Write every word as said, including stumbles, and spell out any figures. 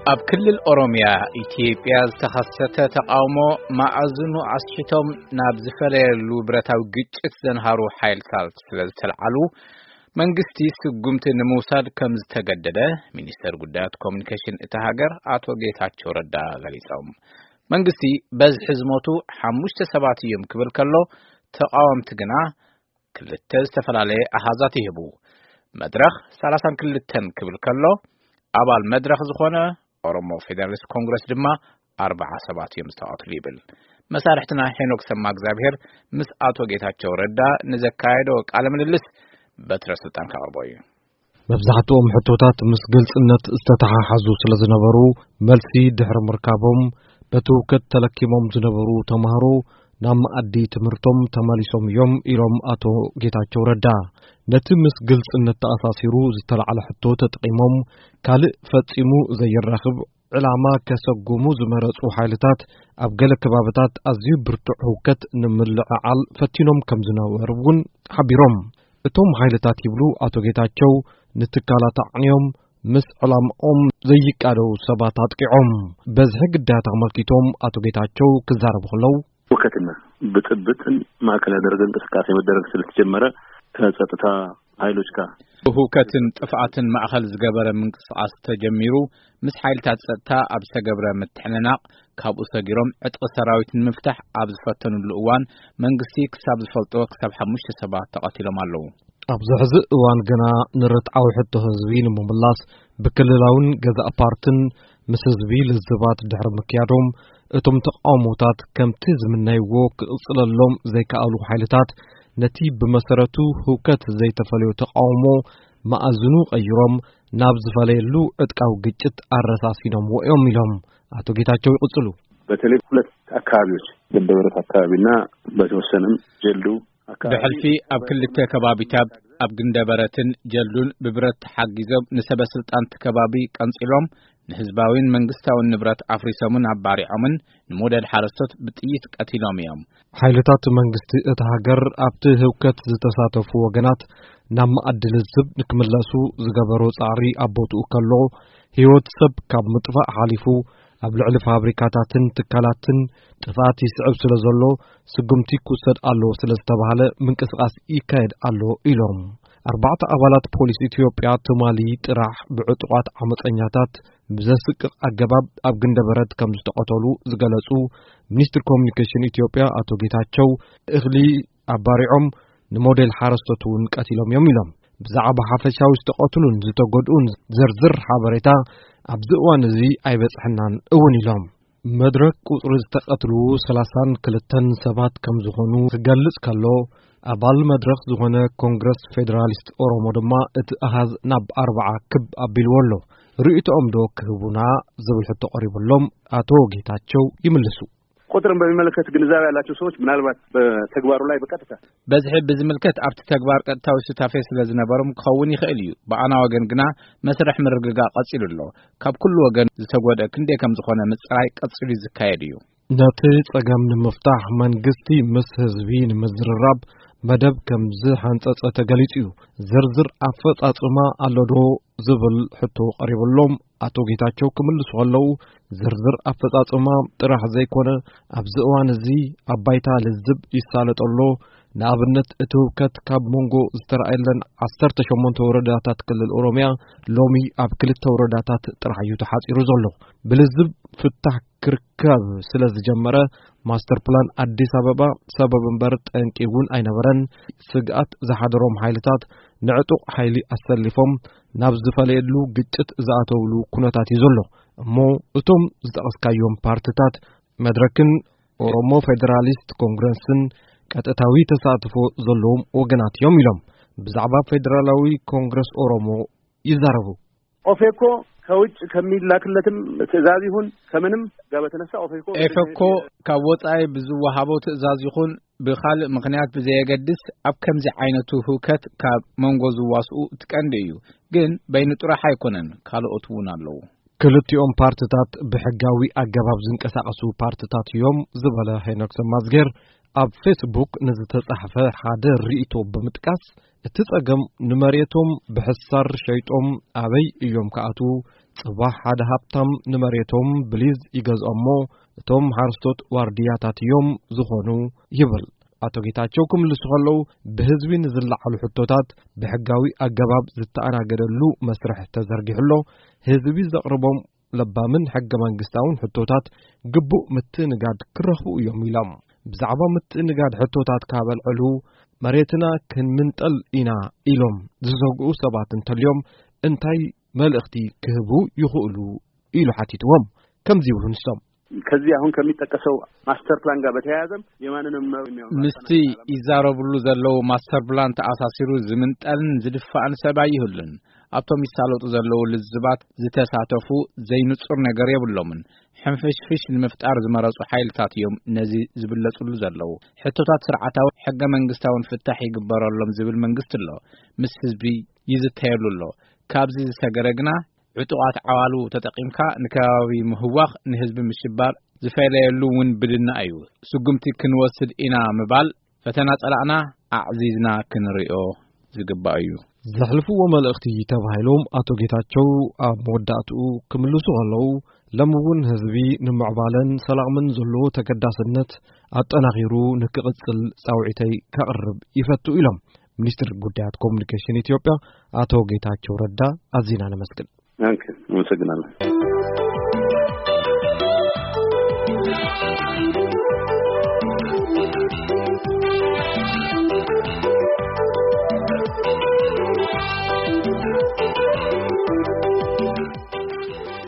ኣብ ክልል ኦሮሚያ ኢትዮጵያ ዝተኸሰተ ተቃውሞ ማዕዝኑ ኣስሒቶም ናብ ዝፈለየሉ ብረታዊ ግጭት ዘንሃሩ ሓይልታት ስለዝተልዓሉ መንግስቲ ስጉምቲ ንምውሳድ ከም ዝተገደደ ሚኒስተር ጉዳያት ኮሙኒኬሽን እታ ሃገር አቶ ጌታቸው ረዳ ገሊጾም መንግስቲ በዝሒ ዝሞቱ ሓሙሽተ ሰባት እዮም ክብል ከሎ ተቃወምቲ ግና ክልተ ዝተፈላለዩ ኣሃዛት ይህቡ መድረኽ ሰላሳ ወክልተ ክብል ከሎ አባል መድረኽ ዝኾነ ኦሮሞ ፌደራሊስት ኮንግረስ ድማ አርባዓ ሰባት እዮም ዝተዋትሉ ይብል መሳርሕትና ሄኖክ ሰማ እግዚአብሔር ምስ አቶ ጌታቸው ረዳ ንዘካየዶ ቃለ ምልልስ በትረ ስልጣን ካቀርበዩ መብዛሕትኦም ሕቶታት ምስ ግልጽነት ዝተተሓሓዙ ስለዝነበሩ መልሲ ድሕሪ ምርካቦም በትውከት ተለኪሞም ዝነበሩ ተማሃሮ ናብ ማዕዲ ትምህርቶም ተመሊሶም እዮም ኢሎም አቶ ጌታቸው ረዳ ነቲ ምስ ግልጽነት ተኣሳሲሩ ዝተልዓለ ሕቶ ተጠቂሞም ካልእ ፈጺሙ ዘይራኽብ ዕላማ ከሰጉሙ ዝመረጹ ሓይልታት ኣብ ገለ ከባቢታት ኣዝዩ ብርቱዕ ህውከት ንምልዕዓል ፈቲኖም ከም ዝነበሩ እውን ሓቢሮም እቶም ሓይልታት ይብሉ አቶ ጌታቸው ንትካላት ኣዕንዮም ምስ ዕላምኦም ዘይቃደው ሰባት ኣጥቂዖም በዝሒ ግዳያት ኣመልኪቶም አቶ ጌታቸው ክዛረቡ ከለው ወከትና ብጥብጥን ማዕከል ያደረገ እንቅስቃሴ መደረግ ስለተጀመረ ከጸጥታ ኃይሎች ጋር ሁከትን ጥፋትን ማዕከል ዝገበረ ምንቅስቃስ ተጀሚሩ ምስ ሓይልታት ጸጥታ ኣብ ዝተገብረ ምትሕንናቅ ካብኡ ሰጊሮም ዕጥቂ ሰራዊት ንምፍታሕ ኣብ ዝፈተኑሉ እዋን መንግስቲ ክሳብ ዝፈልጦ ክሳብ ሓሙሽተ ሰባት ተቐቲሎም ኣለዉ ኣብ ዝሕዚ እዋን ገና ንርትዓዊ ሕቶ ህዝቢ ንምምላስ ብክልላውን ገዛእ ፓርትን ምስ ህዝቢ ልዝባት ድሕሪ ምክያዶም እቶም ተቃውሞታት ከምቲ ዝምናይዎ ክቕጽለሎም ዘይከኣሉ ሓይልታት ነቲ ብመሰረቱ ህውከት ዘይተፈልዮ ተቃውሞ ማዕዝኑ ቀይሮም ናብ ዝፈለየሉ ዕጥቃዊ ግጭት አረሳሲኖም ወዮም ኢሎም አቶ ጌታቸው ይቅጽሉ በተለይ ሁለት አካባቢዎች በደብረት አካባቢና በተወሰነም ጀልዱ አካባቢ በሕልፊ ኣብ ክልተ ከባቢታት ኣብ ግንደበረትን ጀልዱን ብብረት ተሓጊዞም ንሰበስልጣን ተከባቢ ቀንጽሎም ንህዝባዊን መንግስታውን ንብረት አፍሪሶምን አባሪዖምን ንሞዴል ሓረስቶት ብጥይት ቀቲሎም እዮም ሓይልታት መንግስቲ እታ ሃገር ኣብቲ ህውከት ዝተሳተፉ ወገናት ናብ ማዕዲ ልዝብ ንክምለሱ ዝገበሮ ጻዕሪ ኣቦትኡ ከሎ ህይወት ሰብ ካብ ምጥፋእ ሓሊፉ ኣብ ልዕሊ ፋብሪካታትን ትካላትን ጥፋት ይስዕብ ስለ ዘሎ ስጉምቲ ክውሰድ ኣሎ ስለ ዝተባሃለ ምንቅስቃስ ይካየድ ኣሎ ኢሎም أربعة أبالات بوليس إثيوبيا تمالي طرح بعطوات عمصኛታት بزسق أجباب ኣብ ግንደበረት ከም ዝተቀተሉ ዝገለጹ ሚኒስትር ኮሙኒኬሽን ኢትዮጵያ አቶ ጌታቸው እኽሊ አባሪዖም ንሞዴል ሓረስቶቱን ቀቲሎም እዮም ኢሎም ብዛዕባ ሓፈሻዊ ዝተቀተሉን ዝተጎድኡን ዝርዝር ሓበሬታ ኣብ ዝእዋን እዚ ኣይበጽሕናን እውን ኢሎም መድረክ ቁጥሪ ዝተቀተሉ ሰላሳ ወክልተ ሰባት ከም ዝኾኑ ዝገልጽ ከሎ አባል መድረኽ ዝኾነ ኮንግረስ ፌደራሊስት ኦሮሞ ድማ እቲ አሃዝ ናብ አርባዓ ክብ አቢልወሎ ርእይቶም ዶ ክህቡና ዝብል ሕቶ ቀሪብሎም አቶ ጌታቸው ይመልሱ ቁጥርን በሚመለከት ግንዛቤ ያላቸው ሰዎች ምናልባት በተግባሩ ላይ በቀጥታ በዚህ በዝምልከት ኣብቲ ተግባር ቀጥታው ስታፈ ስለዝነበሩም ከውን ይኽእል እዩ በአና ወገን ግና መስረሕ ምርግጋ ቀጽሉሎ ካብ ኩሉ ወገን ዝተጎደ ክንዴ ከም ዝኾነ ምጽራይ ቀጽሉ ዝካየድ እዩ ነቲ ጸገም ንምፍታሕ መንግስቲ ምስ ህዝቢ ንምዝርራብ መደብ ከም ዝሓንጸጸ ተገሊጹ እዩ ዝርዝር ኣፈጻጽማ ኣለዶ ዝብል ሕቶ ቀሪብሎም አቶ ጌታቸው ክምልሱ ከለው ዝርዝር ኣፈጻጽማ ጥራሕ ዘይኮነ ኣብ ዝእዋን እዚ ኣባይታ ልዝብ ይሳለጠሎ ንኣብነት እቲ ህውከት ካብ ሞንጎ ዝተራእየለን ዓሰርተ ሸሞንተ ወረዳታት ክልል ኦሮሚያ ሎሚ ኣብ ክልተ ወረዳታት ጥራሕ እዩ ተሓጺሩ ዘሎ ብልዝብ ፍታሕ ክርከብ ስለዝጀመረ ማስተር ፕላን አዲስ አበባ ሰበብ እምበር ጠንቂውን ኣይነበረን ስግኣት ዝሓደሮም ሓይልታት ንዕጡቕ ሓይሊ ኣሰሊፎም ናብ ዝፈለየሉ ግጭት ዝኣተውሉ ኩነታት እዩ ዘሎ እሞ እቶም ዝጠቐስካዮም ፓርቲታት መድረክን ኦሮሞ ፌደራሊስት ኮንግረስን ቀጥታዊ ተሳትፎ ዘለዎም ወገናት እዮም ኢሎም ብዛዕባ ፌደራላዊ ኮንግረስ ኦሮሞ ይዛረቡ ኦፌኮ ከውጭ ከሚላክለትም ትዕዛዝ ይሁን ከምንም ጋር በተነሳ ኦፌኮ ኤፌኮ ካብ ወጻይ ብዙዋሃቦ ትዕዛዝ ይሁን ብኻል ምክንያት ብዘየገድስ ኣብ ከምዚ ዓይነቱ ህውከት ካብ መንጎ ዝዋስኡ ትቀንዲ እዩ ግን በይኑ ጥራሕ ኣይኮነን ካልኦት እውን ኣለዉ ክልቲኦም ፓርቲታት ብሕጋዊ ኣገባብ ዝንቀሳቀሱ ፓርቲታት እዮም ዝበለ ሄኖክ ሰማዝጌር ኣብ ፌስቡክ ንዝተጻሕፈ ሓደ ርእይቶ ብምጥቃስ እቲ ጸገም ንመሬቶም ብሕሳር ሸይጦም ኣበይ እዮም ከኣቱ ጽባሕ ሓደ ሃብታም ንመሬቶም ብሊዝ ይገዝኦሞ እቶም ሓርስቶት ዋርድያታት እዮም ዝኾኑ ይብል ኣቶ ጌታቸው ክምልሱ ከለዉ ብህዝቢ ንዝለዓሉ ሕቶታት ብሕጋዊ ኣገባብ ዝተኣናገደሉ መስርሕ ተዘርጊሕሎ ህዝቢ ዘቕርቦም ለባምን ሕገ መንግስታውን ሕቶታት ግቡእ ምትንጋድ ክረኽቡ እዮም ኢሎም ብዛዕባ ምትንጋድ ሕቶታት ካበልዕሉ መሬትና ክንምንጠል ኢና ኢሎም ዝሰግኡ ሰባት እንተልዮም እንታይ መልእኽቲ ክህቡ ይኽእሉ ኢሉ ሓቲትዎም ከምዚ ይብሉ ንሶም ከዚህ አሁን ከሚጠቀሰው ማስተር ፕላን ጋር በተያያዘም የማንንም ምስቲ ይዛረብሉ ዘለው ማስተር ፕላን ተአሳሲሩ ዝምንጠልን ዝድፋን ሰባይ ይሁልን አብቶም ይሳለጡ ዘለው ልዝባት ዝተሳተፉ ዘይንጹር ነገር የብሎምን ሕንፍሽፍሽ ንምፍጣር ዝመረጹ ኃይልታት እዮም ነዚ ዝብለጹሉ ዘለው ሕቶታት ስርዓታዊ ሕገ መንግስታውን ፍታሕ ይግበረሎም ዝብል መንግስት ኣሎ ምስ ህዝቢ ይዝተየሉሎ ካብዚ ዝሰገረግና ዕጡቃት ዓዋሉ ተጠቂምካ ንከባቢ ምህዋኽ ንህዝቢ ምሽባር ዝፈለየሉ ውን ብድና እዩ ስጉምቲ ክንወስድ ኢና ምባል ፈተና ጸላዕና አዕዚዝና ክንሪኦ ዝግባእ እዩ ዘሕልፍዎ መልእኽቲ ተባሂሎም አቶ ጌታቸው ኣብ መወዳእቱ ክምልሱ ከለዉ ለምውን ህዝቢ ንምዕባለን ሰላምን ዘለዎ ተገዳስነት አጠናኺሩ ንክቅጽል ጻውዒተይ ከቅርብ ይፈቱ ኢሎም ሚኒስትር ጉዳያት ኮሙኒኬሽን ኢትዮጵያ አቶ ጌታቸው ረዳ አዚና ነመስግን Okay, once again.